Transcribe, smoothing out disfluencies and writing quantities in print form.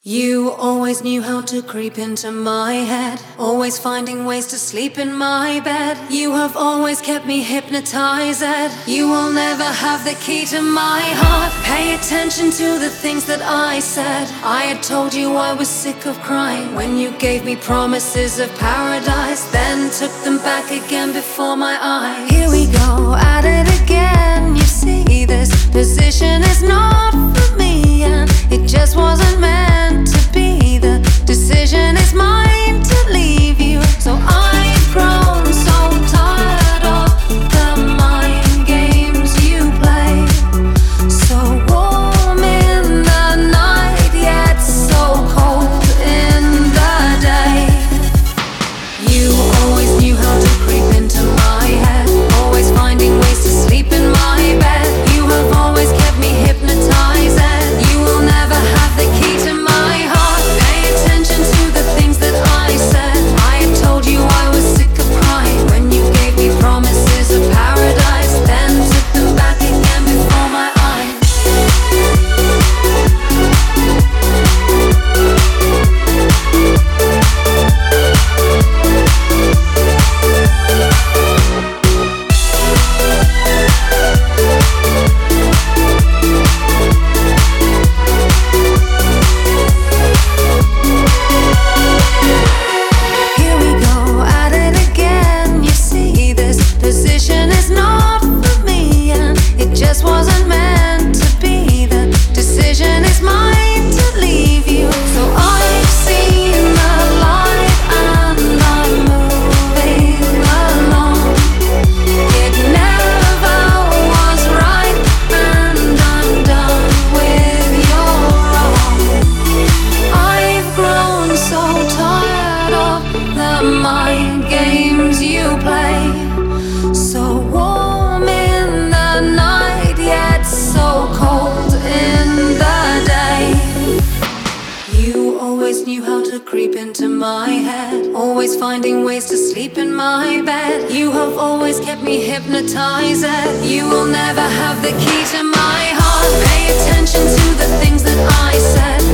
You always knew how to creep into my head, always finding ways to sleep in my bed. You have always kept me hypnotized. You will never have the key to my heart. Pay attention to the things that I said. I had told you I was sick of crying when you gave me promises of paradise, then took them back again before my eyes. Here we go, at it again. You see, this position is not for me, and it just wasn't meant to be. The decision is mine to leave you. So I've grown so tired of the mind games you play. So warm in the night, yet so cold in the day. You always knew how to creep into my head, always finding ways to sleep in my bed. You have always kept me hypnotized, and you will never have the key to my heart. Pay attention to the things that I said. I had told you I was sick of crying when you gave me promises of paradise, then took them back again before my eyes. Here we go, at it again. You see, this position is not for me, and it just wasn't meant to be. The decision is mine to leave you. So I've seen the light and I'm moving along. It never was right, and I'm done with your wrong. I've grown so tired of the mind games you play. So warm in the night, yet so cold in the day. You always knew how to creep into my head, always finding ways to sleep in my bed. You have always kept me hypnotized. You will never have the key to my heart. Pay attention to the things that I said.